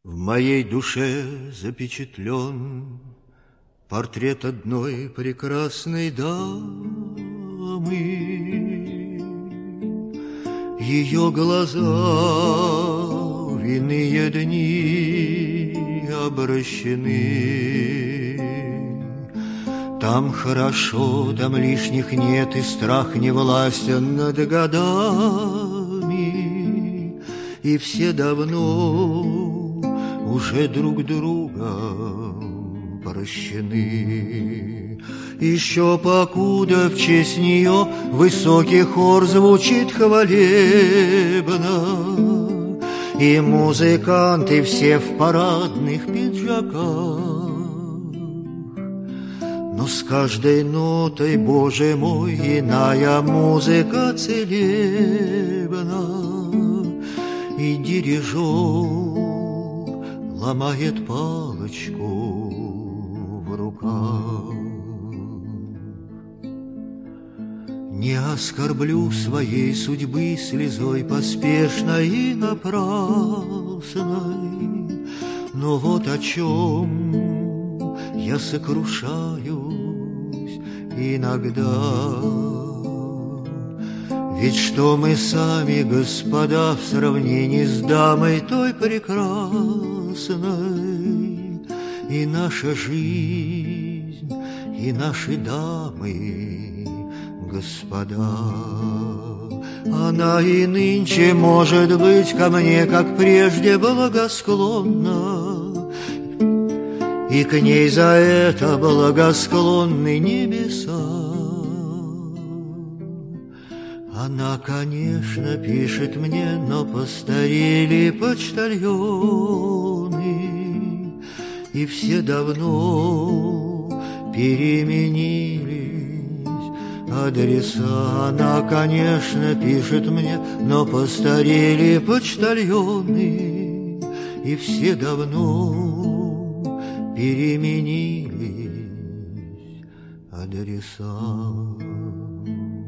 В моей душе запечатлен портрет одной прекрасной дамы. Ее глаза в иные дни обращены. Там хорошо, там лишних нет, и страх не властен над годами. И все давно уже друг другом прощены. Еще покуда в честь нее высокий хор звучит хвалебно, и музыканты все в парадных пиджаках. Но с каждой нотой, Боже мой, иная музыка целебна, и дирижер ломает палочку в руках. Не оскорблю своей судьбы слезой поспешной и напрасной, но вот о чем я сокрушаюсь иногда. Ведь что мы сами, господа, в сравнении с дамой той прекрасной, и наша жизнь, и наши дамы, господа. Она и нынче, может быть, ко мне, как прежде, благосклонна, и к ней за это благосклонны небеса. Она, конечно, пишет мне, но постарели почтальоны, и все давно переменились адреса. Она, конечно, пишет мне, но постарели почтальоны, и все давно переменились адреса.